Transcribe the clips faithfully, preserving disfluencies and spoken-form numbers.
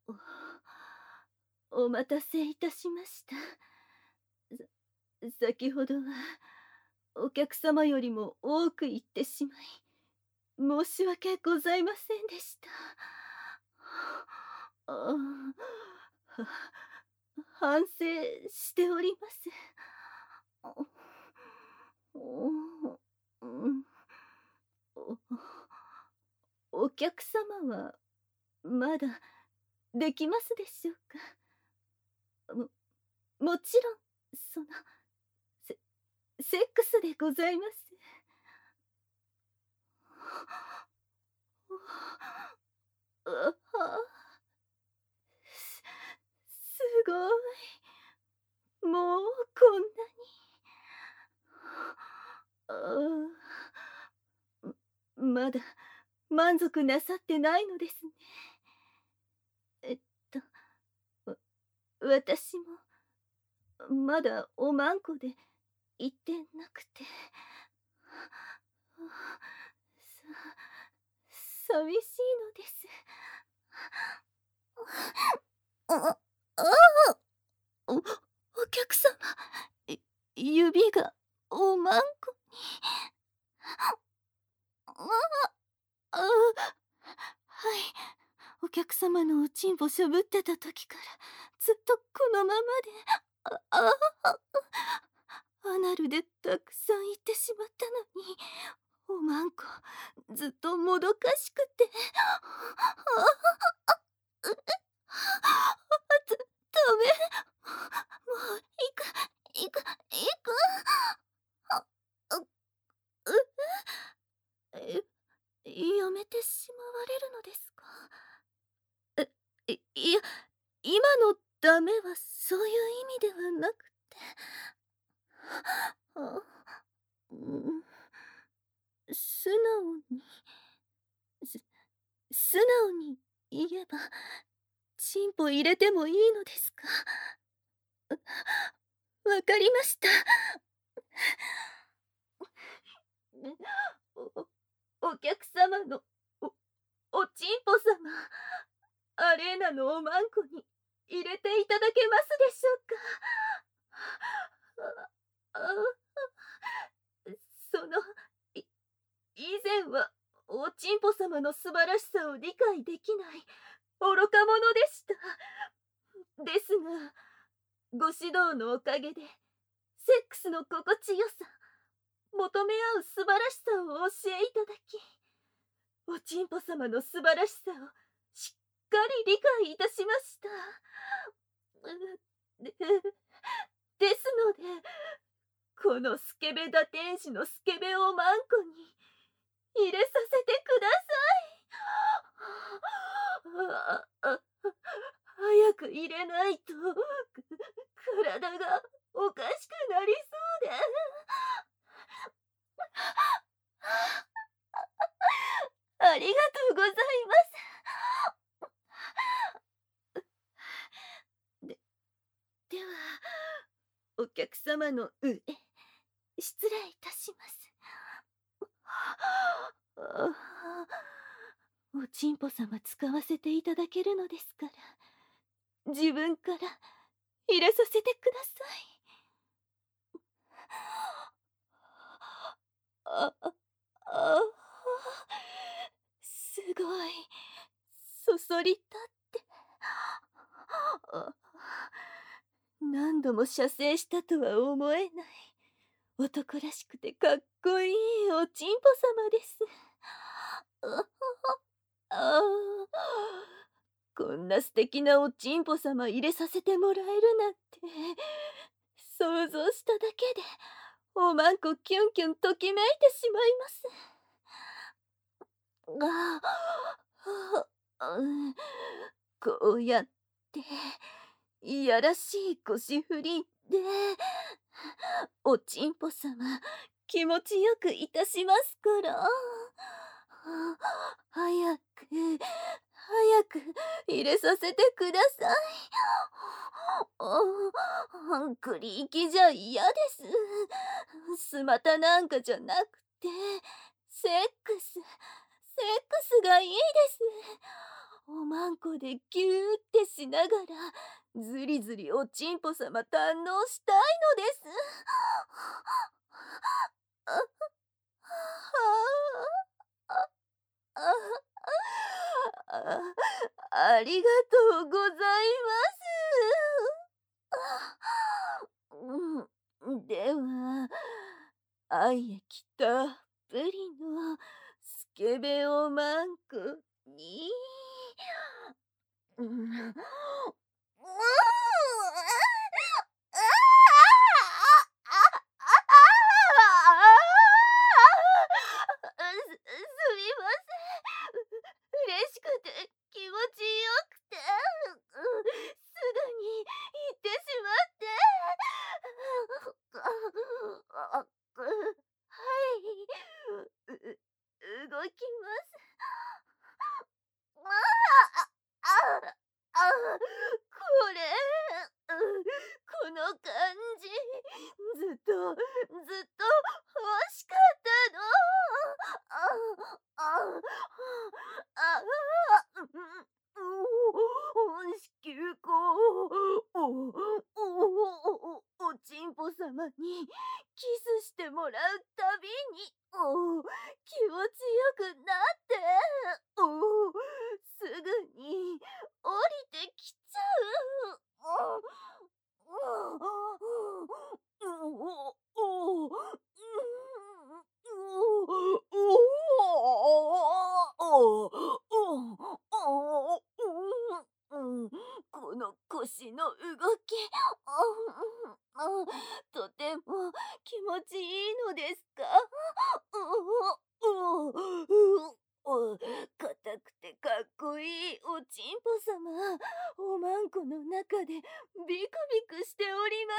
お待たせいたしました。さ先ほどはお客様よりも多く言ってしまい申し訳ございませんでした。あは反省しております。おうんおお客様はまだできますでしょうか。ももちろんそのセセックスでございます。あはすすごい。もうこんなに。ああ、まだ満足なさってないのですね。えっと、わ私もまだおまんこで言ってなくて。さ寂しいのです。あああ。おお客様、い指がおまんこに。ああ、ああ、はい。お客様のおちんぽしょぶってた時からずっとこのままで、あああ、アナルでたくさん言ってしまったのに、おまんこずっともどかしくて。ああ、うえ、あ、だダメ。もういくいくいく。あ、ううえ。え、やめてしまわれるのですか？え、いいや、今のダメはそういう意味ではなくて。あ、うん。素直にす素直に言えば、チンポ入れてもいいのですか？わかりました。おお客様のおおちんぽ様、アレーナのおまんこに入れていただけますでしょうか？あああ、その、い以前はおちんぽ様の素晴らしさを理解できない愚か者でした。ですが、ご指導のおかげで、セックスの心地よさ、求め合う素晴らしさをお教えいただき、おちんぽ様の素晴らしさをしっかり理解いたしました。でですので、このスケベ打天使のスケベおまんこに入れさせてください。あああ、早く入れないと、く体がおかしくなりそうで。ありがとうございます。ででは、お客様の上、失礼いたします。ああ、おちんぽ様使わせていただけるのですから、自分から入れさせてください。ああ、ああ、すごい、そそり立って。あ、何度も射精したとは思えない、男らしくてかっこいいおちんぽ様です。ああ、こんな素敵なおちんぽ様入れさせてもらえるなんて、想像しただけで、おまんこキュンキュンときめいてしまいます。ああ、うん、こうやって、いやらしい腰振りで、おちんぽ様、気持ちよくいたしますから。早く、早く入れさせてください。あ、クリーキじゃ嫌です。スマタなんかじゃなくて、セックス、セックスがいいです。 おまんこでぎゅーってしながらずりずりおちんぽさま堪能したいのです。あ、あ、あ、あ、あ、ありがとうございます。うん、では、愛液たっぷりのスケベおまんこに、うん、すすみません。嬉しくて気持ちよくて、うすぐに行ってしまって。あ、はい、うう動きます。ああ、ああ、これ、うこの感じ、ずっとずっと欲しかったの。ああ、ああ、うん、お子宮おおおおちんぽさまにキスしてもらうたびに、お気持ちよくなって、おすぐに降りてきちゃう。おおおおこの腰の動き、とても気持ちいいのですか？お硬くてかっこいいおちんぽさま、おまんこの中でビクビクしております。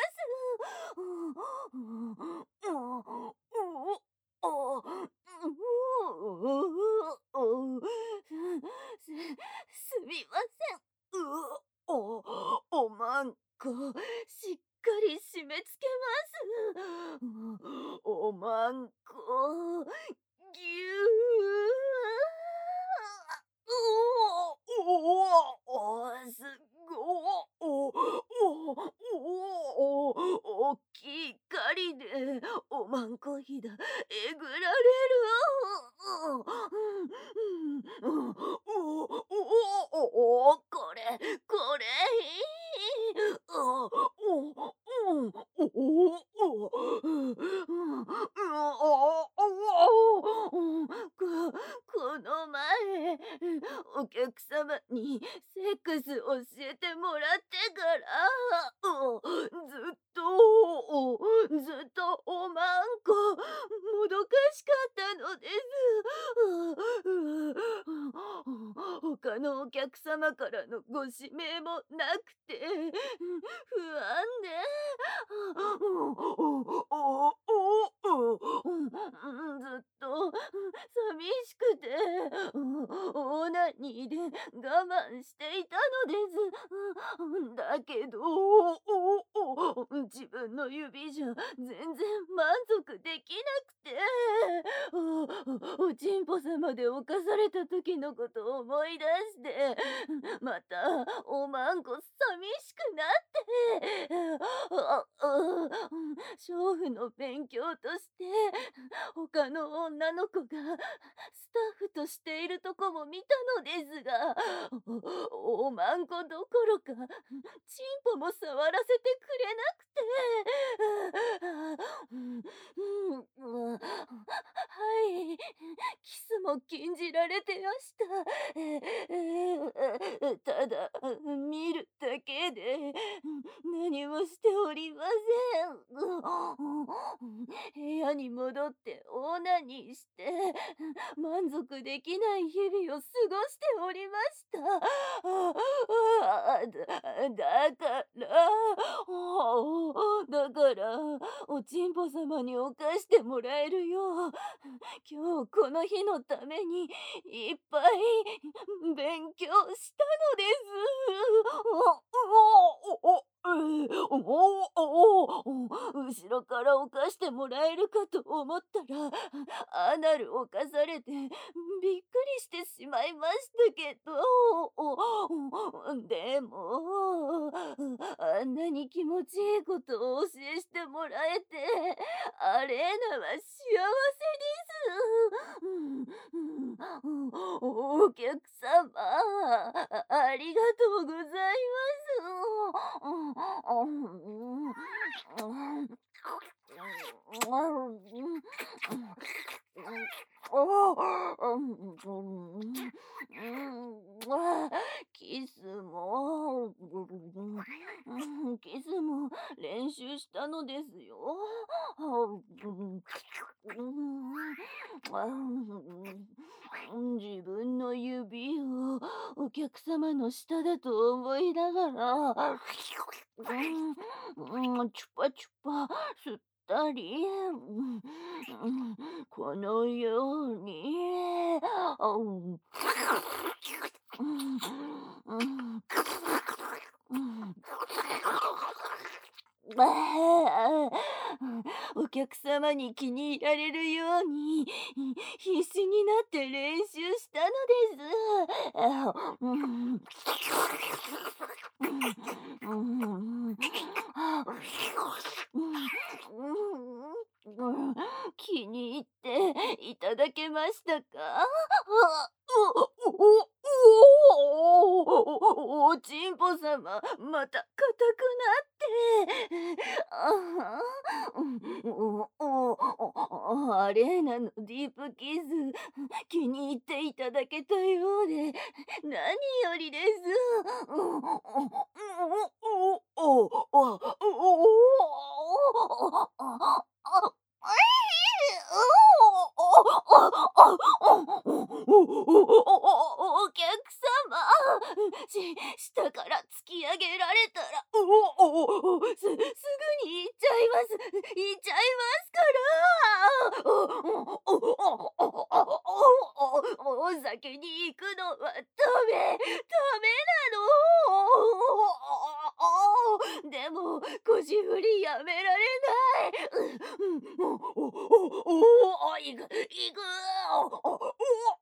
す、すみません。うお、おまんこ、しっかり締め付けます。おまんこ、ぎゅー。おおおおすごおおおおおきい狩りでおまんこひだえぐられる。おおおこれこれいい。おおおおここの前お客様にセックス教えてもらってからおずっとおずっとおまんこもどかしかったのです。他のお客様からのご指名もなくて不安でずっと寂しくてオナニーで我慢していたのです。だけど自分の指じゃ全然満足できなくておおちんぽ様で犯された時のことを思い出してまたおまんこ寂しくなってああ娼婦の勉強として他の女の子がスタッフとしているとこも見たのですがおおまんこどころかチンポも触らせてくれなくてはいキスも禁じられてました。ただ見るだけで何もしておりません。部屋に戻ってオナニーして満足できない日々を過ごしておりました。だだからだからおちんぽ様に犯してもらえるよう今日この日のためにいっぱい勉強したのです。 後ろから犯してもらえるかと思ったら、アナルを犯されてびっくりしてしまいましたけど、でも、あんなに気持ちいいことを教えしてもらえて、アレーナは幸せです。うんうん、お客様、あありがとうございます。うんうんうんキスも、キスも練習したのですよ。自分の指をお客様の舌だと思いながら、うん、チュパチュパ吸ったり、うん、このように、うんうんうんああ、お客様に気に入られるように必死になって練習したのです。あうんうんうんうん気に入っていただけましたか？あおおおおおちんぽ様、また硬くなって。あおおおアレーナのディープキス、気に入っていただけたようで、何よりです。おおおおおお客様、し下から突き上げられたら、おおおすすぐに行っちゃいます。行っちゃいますから。おおおおおおお先に行くのはダメ、ダメなの。でも腰振りやめられない。うん、おおおお行く行く。おおお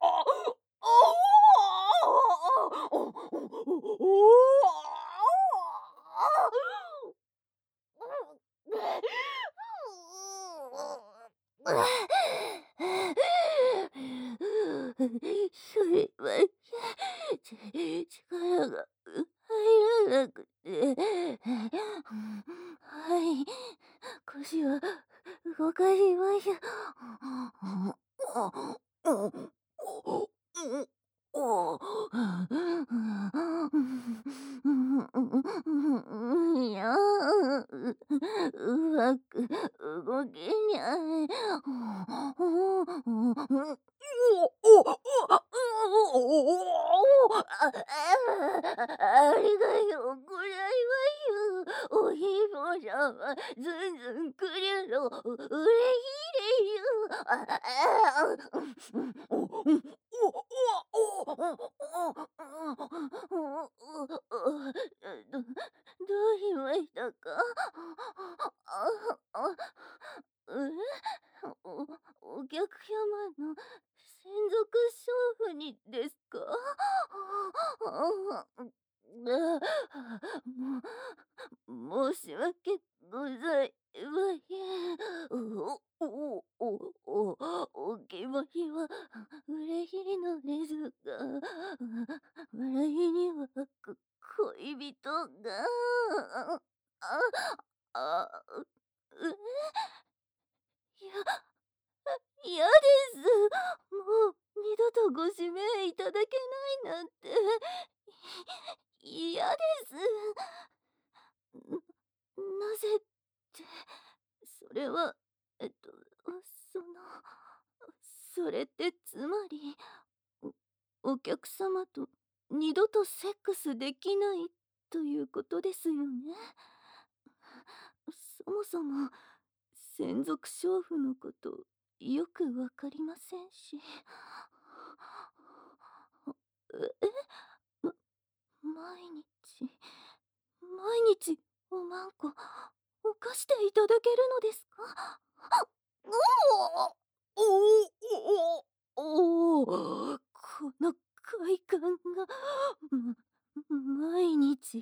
それは、ち力が入らなくて。はい、腰は動かしましょう。おいや、うまく動けにゃい。ありがとうございます。おひもさま、ずんずんくれるのうれしいです。ああどどうしましたか？ああえおお客様の専属娼婦にですか？あも申し訳ございません。おおおおお気持ちは嬉しいのですが、笑いにはこ恋人が、ああ、え、いや、嫌です。もう二度とご指名いただけないなんて、い嫌です。なぜって、それは、えっと、その、それってつまり、お、お客様と二度とセックスできないということですよね。そもそも、専属娼婦のことよくわかりませんし。え、ま、毎日、毎日おまんこ、お犯していただけるのですか？おおおおおお、この快感が、ま毎日、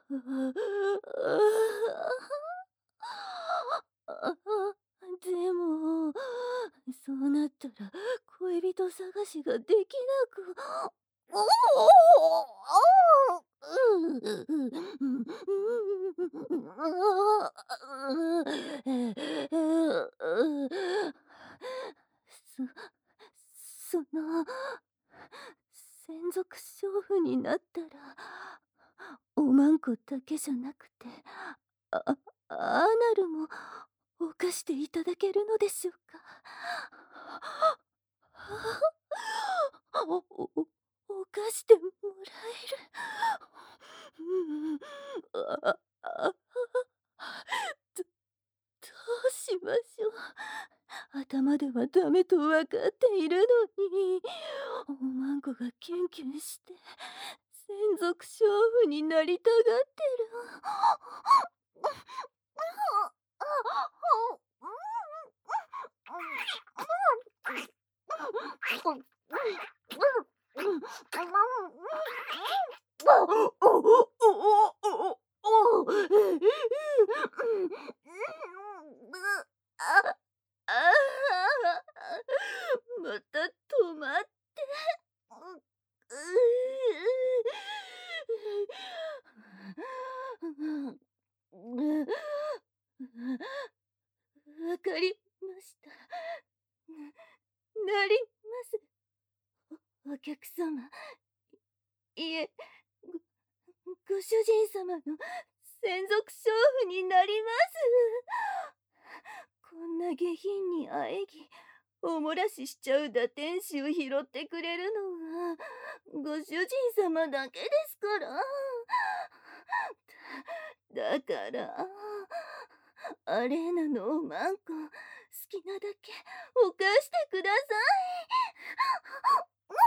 ああ、でも、そうなったら恋人探しができなく。おお、あううそその専属娼婦になったら、おまんこだけじゃなくて、あアナルも犯していただけるのでしょうか？おお犯してもらえる。うん、ああ、どどうしましょう。頭ではダメと分かっているのに、おまんこがキュンキュンして専属娼婦になりたがってる。ああまた止まって。わかりました。なります。お客様。いえ、ごご主人様の専属娼婦になります。こんな下品にあえぎ、おもらししちゃう堕天使を拾ってくれるのはご主人様だけですから。だだからアレーナのおまんこ、好きなだけ犯してください。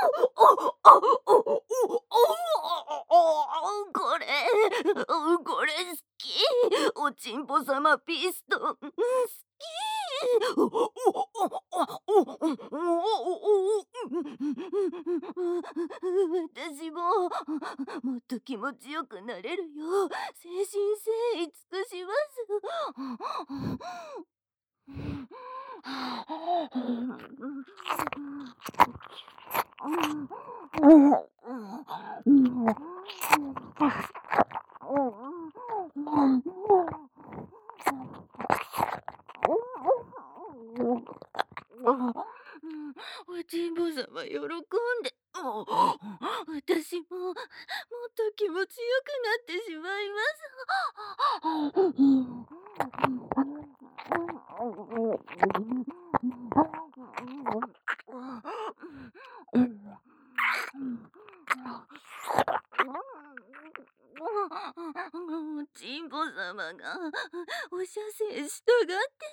これ、これ好き。おちんぽ様ピストン、好き。私ももっと気持ちよくなれるよう誠心誠意尽くしますおちんぽ様喜んで、私ももっと気持ちよくなってしまいますおちんぽ様がお射精したがって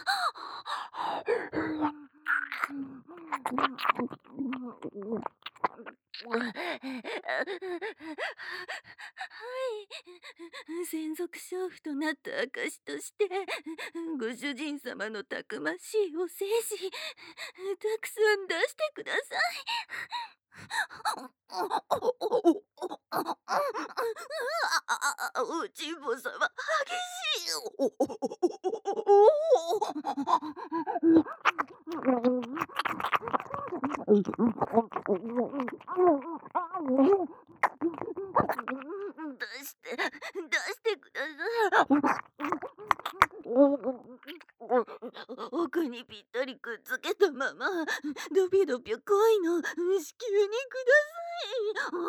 る。はい、専属娼婦となった証としてご主人様のたくましいお精子たくさん出してください。おちんぽ様激しい。出して、出してください。奥にぴったりくっつけたまま、ドピドピ恋の子宮にくださ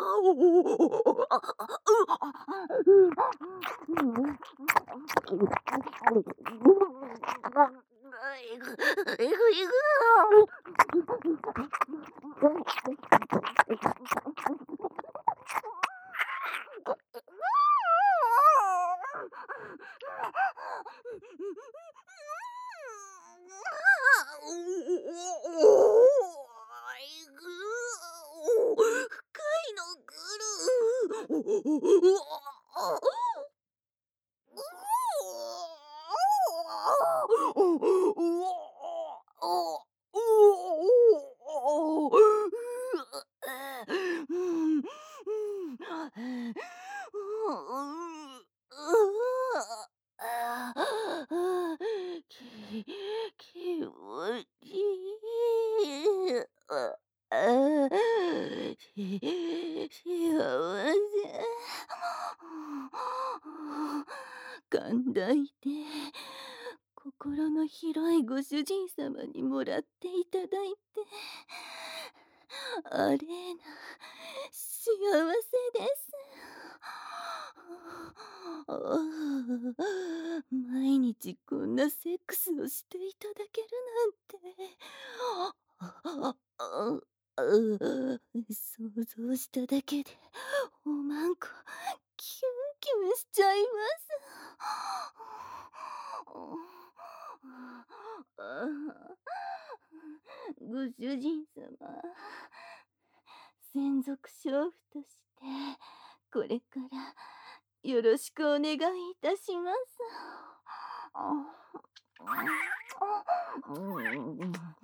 い。 ああ、き気持ちいい。ああ、し幸せ。寛大で心の広いご主人様にもらっていただいて、あれな幸せです。毎日こんなセックスをしていただけるなんて。想像しただけでおまんこキュンキュンしちゃいます。ご主人様、専属娼婦としてこれからよろしくお願いいたします。